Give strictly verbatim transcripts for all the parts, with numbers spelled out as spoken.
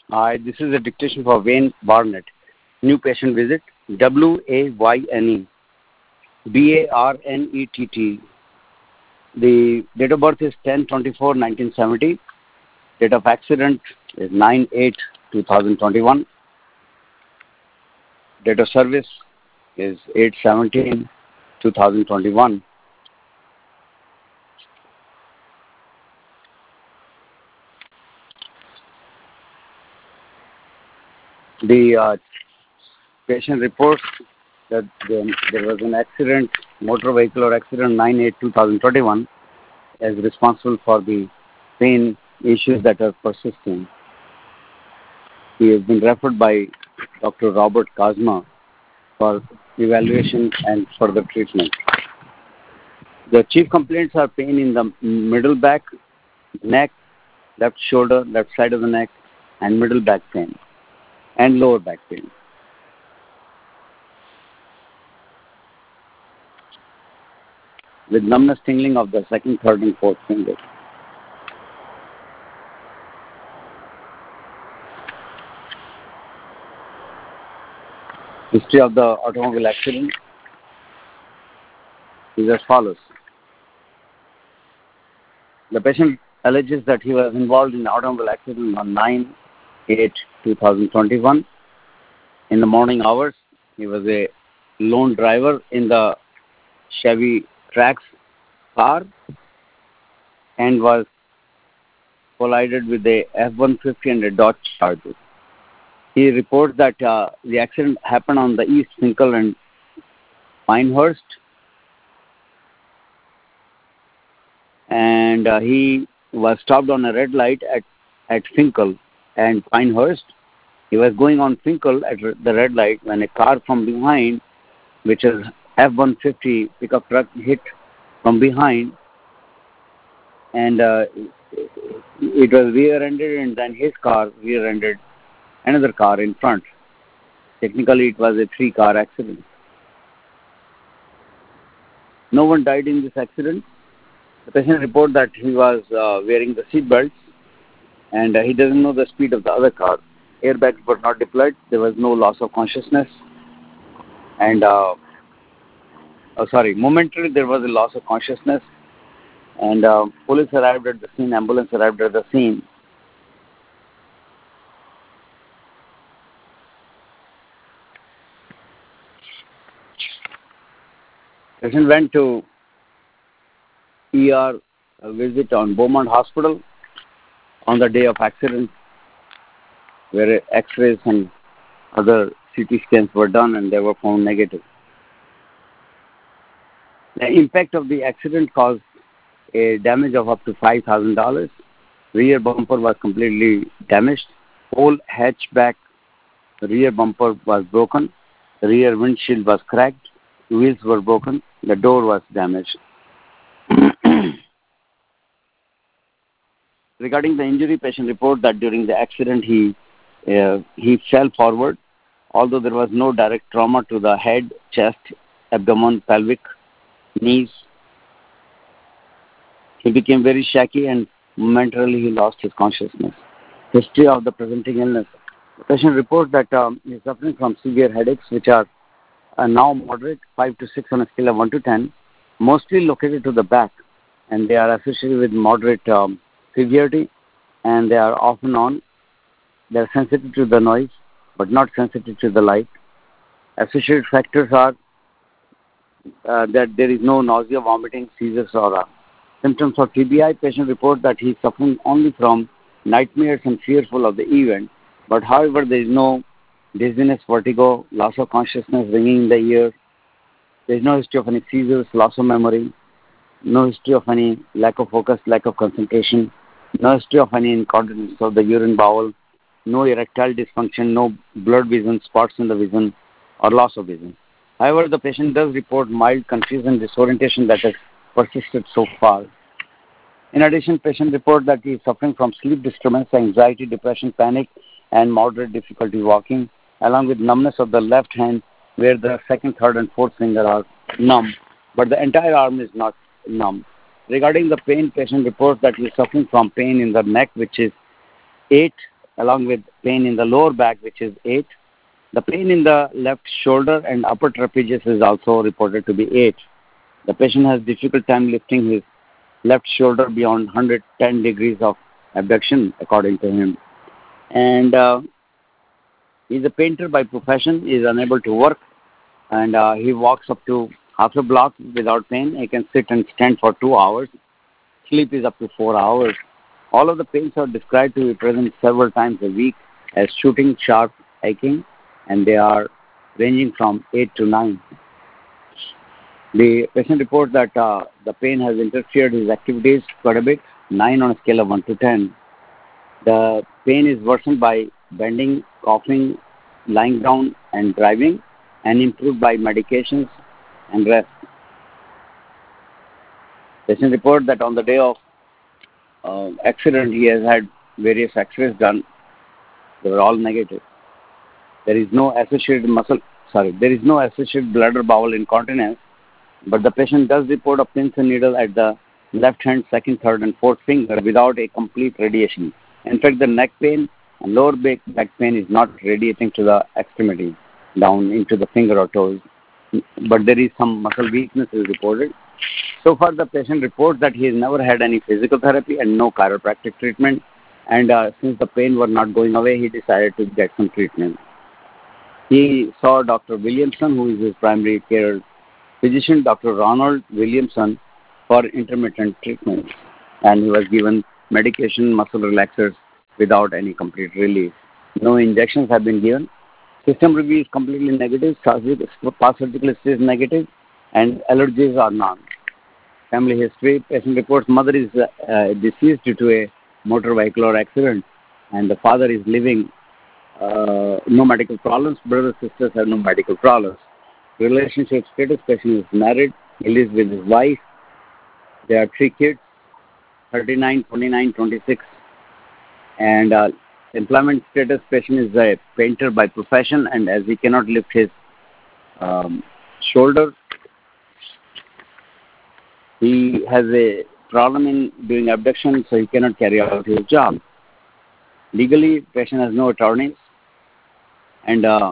Hi, this is a dictation for Wayne Barnett. New patient visit W A Y N E B A R N E T T. The date of birth is ten twenty-four nineteen seventy. Date of accident is nine eight two thousand twenty-one. Date of service is eight seventeen two thousand twenty-one. The uh, patient reports that the, there was an accident, motor vehicle or accident nine eight two thousand twenty-one, as responsible for the pain issues that are persisting. He has been referred by Doctor Robert Kazma for evaluation and further treatment. The chief complaints are pain in the middle back, neck, left shoulder, left side of the neck, and middle back pain, and lower back pain. With numbness, tingling of the second, third, and fourth finger. History of the automobile accident is as follows. The patient alleges that he was involved in an automobile accident on nine eight two thousand twenty-one. In the morning hours, he was a lone driver in the Chevy Trax car and was collided with a F one fifty and a Dodge Charger. He reports that uh, the accident happened on the East Finkel and Pinehurst, and uh, he was stopped on a red light at, at Finkel and Pinehurst. He was going on Finkel at the red light when a car from behind, which is F one fifty pickup truck, hit from behind, and uh, it was rear-ended, and then his car rear-ended another car in front. Technically, it was a three-car accident. No one died in this accident. The patient reported that he was uh, wearing the seat belts, and uh, he doesn't know the speed of the other car. Airbags were not deployed. There was no loss of consciousness. And, uh, oh, sorry, momentarily there was a loss of consciousness. And uh, police arrived at the scene, ambulance arrived at the scene. Patient went to E R a visit on Beaumont Hospital on the day of accident, where X-rays and other C T scans were done and they were found negative. The impact of the accident caused a damage of up to five thousand dollars. Rear bumper was completely damaged. Whole hatchback rear bumper was broken. The rear windshield was cracked. Wheels were broken. The door was damaged. Regarding the injury, patient report that during the accident he uh, he fell forward. Although there was no direct trauma to the head, chest, abdomen, pelvic, knees, he became very shaky and momentarily he lost his consciousness. History of the presenting illness. The patient reports that um, he is suffering from severe headaches, which are uh, now moderate, five to six on a scale of one to ten, mostly located to the back, and they are associated with moderate um, severity, and they are often on. They are sensitive to the noise, but not sensitive to the light. Associated factors are uh, that there is no nausea, vomiting, seizures, or uh, symptoms of T B I. Patient report that he is suffering only from nightmares and fearful of the event, but however there is no dizziness, vertigo, loss of consciousness, ringing in the ear. There is no history of any seizures, loss of memory, no history of any lack of focus, lack of concentration, no history of any incontinence of the urine bowel, no erectile dysfunction, no blurred vision, spots in the vision, or loss of vision. However, the patient does report mild confusion, disorientation that has persisted so far. In addition, patient report that he is suffering from sleep disturbance, anxiety, depression, panic, and moderate difficulty walking, along with numbness of the left hand, where the second, third, and fourth finger are numb, but the entire arm is not numb. Regarding the pain, patient reports that he is suffering from pain in the neck, which is eight along with pain in the lower back, which is eight. The pain in the left shoulder and upper trapezius is also reported to be eight. The patient has difficult time lifting his left shoulder beyond one hundred ten degrees of abduction, according to him. And uh, he's a painter by profession. He is unable to work, and uh, he walks up to half a block without pain. He can sit and stand for two hours. Sleep is up to four hours. All of the pains are described to be present several times a week as shooting, sharp, aching, and they are ranging from eight to nine. The patient reports that uh, the pain has interfered his activities quite a bit, nine on a scale of one to ten. The pain is worsened by bending, coughing, lying down, and driving, and improved by medications and rest. Patient report that on the day of uh, accident, he has had various X-rays done. They were all negative. There is no associated muscle, sorry, there is no associated bladder bowel incontinence, but the patient does report a pins and needle at the left hand, second, third, and fourth finger without a complete radiation. In fact, the neck pain and lower back, back pain is not radiating to the extremity, down into the finger or toes, but there is some muscle weakness is reported. So far, the patient reports that he has never had any physical therapy and no chiropractic treatment, and uh, since the pain were not going away, he decided to get some treatment. He saw Doctor Williamson, who is his primary care physician, Doctor Ronald Williamson, for intermittent treatment, and he was given medication, muscle relaxers without any complete relief. No injections have been given. System review is completely negative. Past surgical history is negative, and allergies are none. Family history: patient reports mother is uh, deceased due to a motor vehicular accident, and the father is living. Uh, no medical problems. Brothers and sisters have no medical problems. Relationship status: patient is married. He lives with his wife. There are three kids: thirty-nine, twenty-nine, twenty-six. And uh, employment status: patient is a painter by profession, and as he cannot lift his um, shoulder, he has a problem in doing abduction, so he cannot carry out his job. Legally, patient has no attorneys, and uh,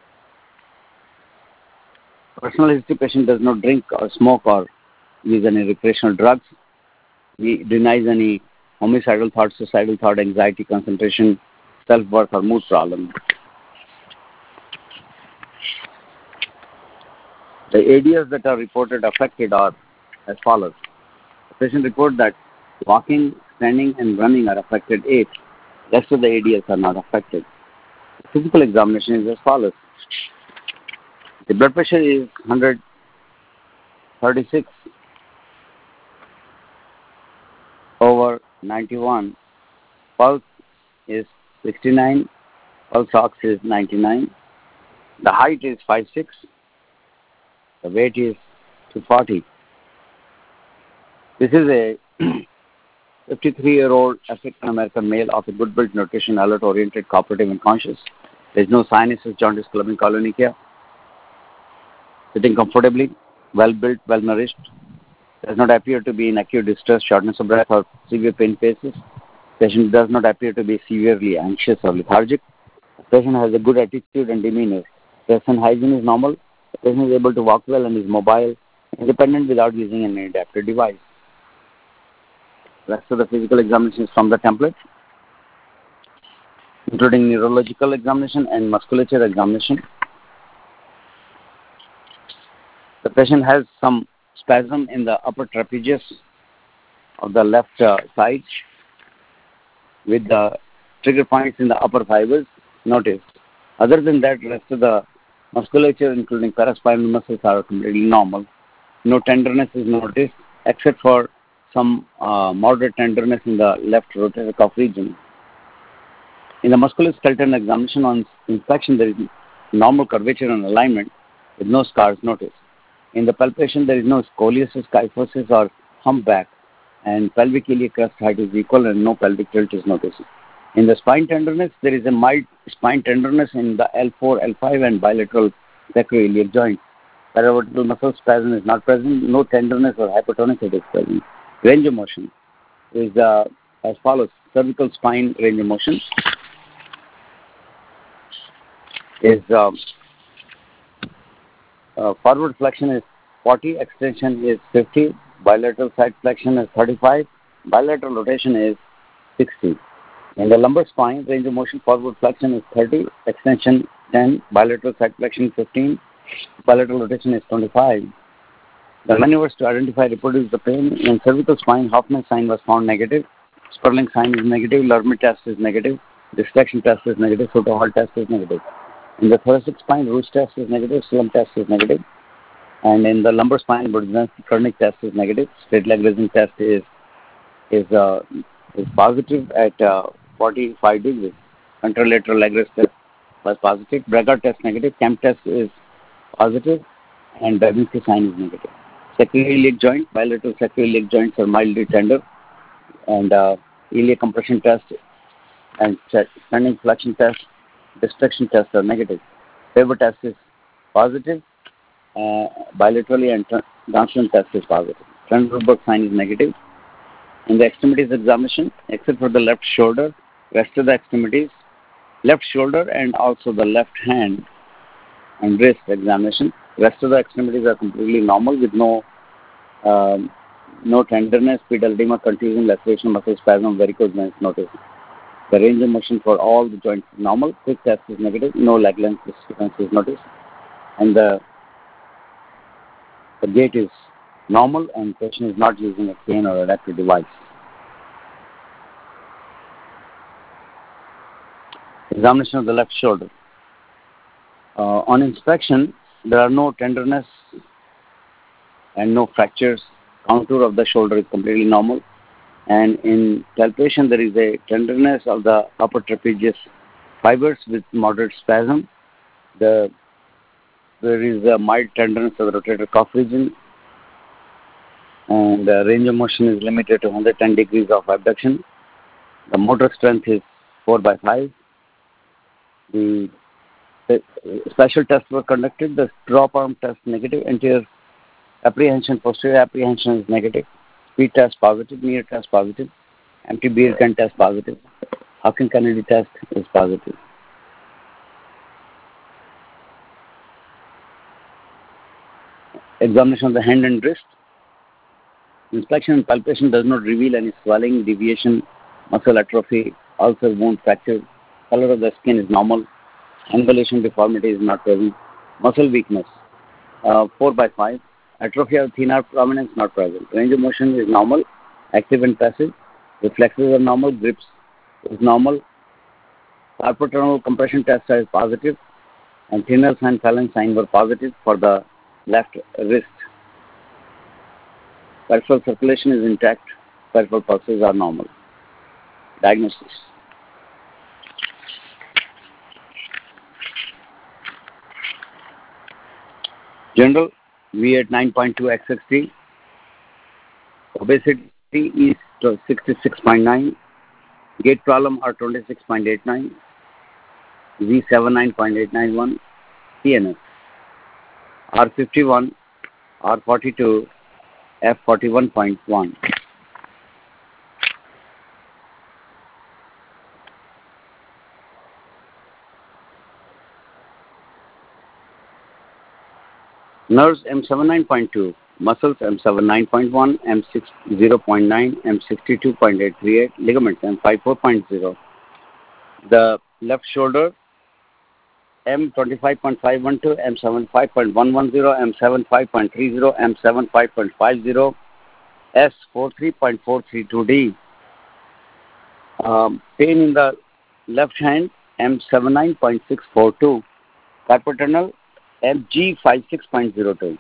personal history: patient does not drink or smoke or use any recreational drugs. He denies any homicidal thought, suicidal thought, anxiety, concentration, self-worth, or mood problem. The A D Ls that are reported affected are as follows. The patient report that walking, standing, and running are affected eight. Rest of the A D Ls are not affected. The physical examination is as follows. The blood pressure is one hundred thirty-six over ninety-one. Pulse is sixty-nine. Pulse ox is ninety-nine. The height is five foot six. The weight is two hundred forty. This is a fifty-three-year-old African American male of a good built, nutrition, alert, oriented, cooperative, and conscious. There is no sinuses, jaundice, clubbing, colonychia. Sitting comfortably, well built, well nourished. Does not appear to be in acute distress, shortness of breath, or severe pain phases. Patient does not appear to be severely anxious or lethargic. The patient has a good attitude and demeanor. Patient hygiene is normal. The patient is able to walk well and is mobile, independent without using any adaptive device. Rest of the physical examination is from the template, including neurological examination and musculature examination. The patient has some spasm in the upper trapezius of the left uh, side with the trigger points in the upper fibers noticed. Other than that, rest of the musculature, including paraspinal muscles, are completely normal. No tenderness is noticed except for some uh, moderate tenderness in the left rotator cuff region. In the musculoskeletal examination on inspection, there is normal curvature and alignment with no scars noticed. In the palpation, there is no scoliosis, kyphosis, or humpback, and pelvic iliac crest height is equal and no pelvic tilt is noticed. In the spine tenderness, there is a mild spine tenderness in the L four, L five, and bilateral sacroiliac joints. Paravertebral muscle spasm is not present. No tenderness or hypertonicity is present. Range of motion is uh, as follows. Cervical spine range of motion. is um, uh, forward flexion is forty, extension is fifty, bilateral side flexion is thirty-five, bilateral rotation is sixty. In the lumbar spine, range of motion forward flexion is thirty, extension ten, bilateral side flexion fifteen, bilateral rotation is twenty-five. The maneuvers to identify reproduce the pain. In cervical spine, Hoffman sign was found negative, Sperling sign is negative, Lermit test is negative, distraction test is negative, Soto-Hall test is negative. In the thoracic spine, Roos test is negative, Slum test is negative, and in the lumbar spine, Burns-Kernick test is negative, straight leg raising test is is uh, is positive at uh, forty-five degrees. Contralateral leg raise test was positive, Braga test negative, Kemp test is positive, and Babinski sign is negative. Sacroiliac joint, bilateral sacroiliac joints are mildly tender, and uh, iliac compression test and standing flexion test, distraction test are negative. Faber test is positive uh, bilaterally, and Johnson test is positive. Trendelenburg sign is negative. In the extremities examination, except for the left shoulder, rest of the extremities, left shoulder and also the left hand and wrist examination, rest of the extremities are completely normal with no um, no tenderness, pedal edema, contusion, laceration, muscle spasm, varicose veins noticed. The range of motion for all the joints is normal. Quick test is negative. No leg length difference is noticed. And the, the gait is normal, and patient is not using a cane or adaptive device. Examination of the left shoulder. Uh, on inspection, there are no tenderness and no fractures. Contour of the shoulder is completely normal. And in palpation, there is a tenderness of the upper trapezius fibers with moderate spasm. The, there is a mild tenderness of the rotator cuff region. And the range of motion is limited to one hundred ten degrees of abduction. The motor strength is four by five. The, the special tests were conducted. The drop arm test negative. Anterior apprehension, posterior apprehension is negative. Speed test positive, near test positive, empty beer can test positive, Hawking-Kennedy test is positive. Examination of the hand and wrist. Inspection and palpation does not reveal any swelling, deviation, muscle atrophy, ulcer, wound, fracture. Color of the skin is normal. Angulation deformity is not present. Muscle weakness, uh, four by five. Atrophy of thin arm prominence not present. Range of motion is normal, active and passive. Reflexes are normal, grips is normal. Carpal compression test is positive, and Thiener's and Fallon sign were positive for the left wrist. Peripheral circulation is intact. Peripheral pulses are normal. Diagnosis. General, V at nine point two X X T. Obesity is sixty-six point nine. Gait problem are twenty-six point eight nine. Z seventy-nine point eight nine one. C N S. R fifty-one. R forty-two. F forty-one point one. Nerves M seventy-nine point two, muscles M seventy-nine point one, M sixty point nine, M sixty-two point eight three eight, ligaments M fifty-four point zero. The left shoulder M twenty-five point five one two, M seventy-five point one one zero, M seventy-five point three zero, M seventy-five point five zero, S forty-three point four three two D. Um, pain in the left hand M seventy-nine point six four two. Carpal tunnel M G fifty-six point zero two.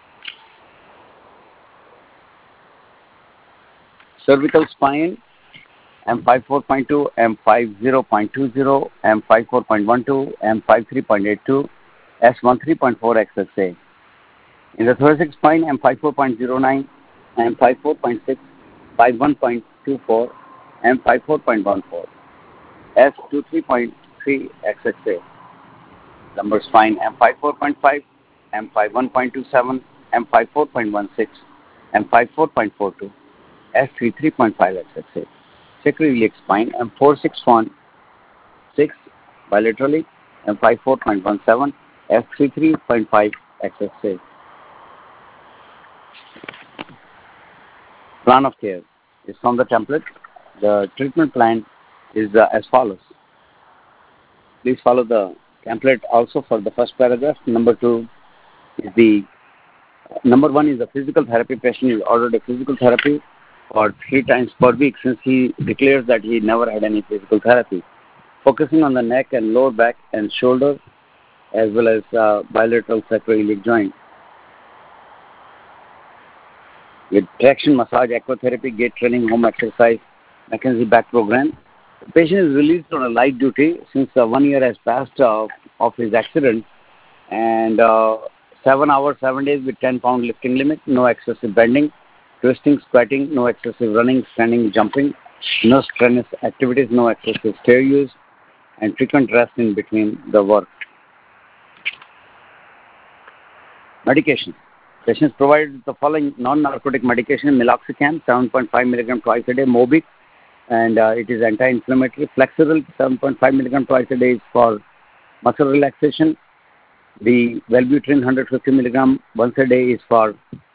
Cervical spine M fifty-four point two, M fifty point two zero, M fifty-four point one two, M fifty-three point eight two, S thirteen point four X X A. In the thoracic spine M fifty-four point zero nine, M fifty-four point six, fifty-one point two four, M fifty-four point one four, S twenty-three point three X X A. Lumbar spine M fifty-four point five, M fifty-one point two seven, M fifty-four point one six, M fifty-four point four two, S thirty-three point five X X A. Sacroiliac spine M four six one six bilaterally, M fifty-four point seventeen, F thirty-three point five X S A. Plan of care is from the template. The treatment plan is uh, as follows. Please follow the template also for the first paragraph. Number two is the number one is the physical therapy. Patient is ordered a physical therapy for three times per week since he declares that he never had any physical therapy, focusing on the neck and lower back and shoulder as well as uh, bilateral sacroiliac joint. With traction, massage, aquatherapy, gait training, home exercise, McKenzie back program. The patient is released on a light duty since uh, one year has passed uh, of his accident, and uh, seven hours, seven days with ten pound lifting limit, no excessive bending, twisting, squatting, no excessive running, standing, jumping, no strenuous activities, no excessive stair use, and frequent rest in between the work. Medication. Patients provided the following non-narcotic medication: meloxicam, seven point five milligram twice a day, Mobic, and uh, it is anti-inflammatory. Flexeril, seven point five milligram twice a day is for muscle relaxation. The Wellbutrin, one hundred fifty milligram once a day is for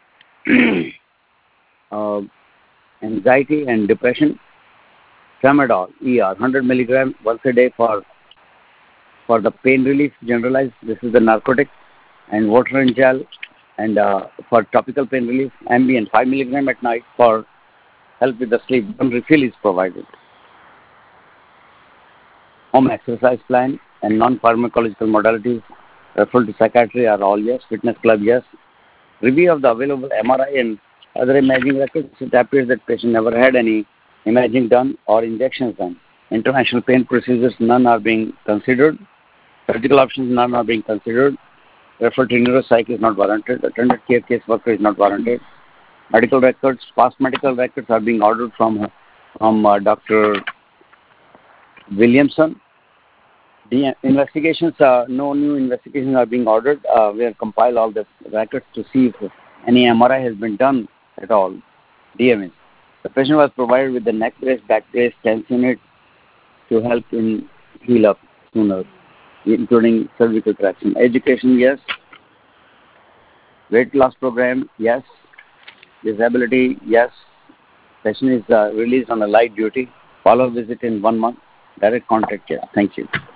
uh, anxiety and depression. Tramadol, E R, one hundred milligram once a day for for the pain relief, generalized. This is the narcotic. And water and gel, and uh, for topical pain relief, Ambien, five milligram at night for help with the sleep. One refill is provided. Home exercise plan and non-pharmacological modalities referred to psychiatry are all yes. Fitness club, yes. Review of the available M R I and other imaging records. It appears that patient never had any imaging done or injections done. International pain procedures, none are being considered. Surgical options, none are being considered. Referred to neuropsych is not warranted. Attended care case worker is not warranted. Medical records, past medical records are being ordered from from uh, Doctor Williamson. The investigations, uh, no new investigations are being ordered. Uh, we have compiled all the records to see if any M R I has been done at all. D M S. The patient was provided with the neck brace, back brace, tense unit to help in heal up sooner, including cervical traction. Education, yes. Weight loss program, yes. Disability, yes. Patient is uh, released on a light duty. Follow visit in one month. Direct contact, yes. Thank you.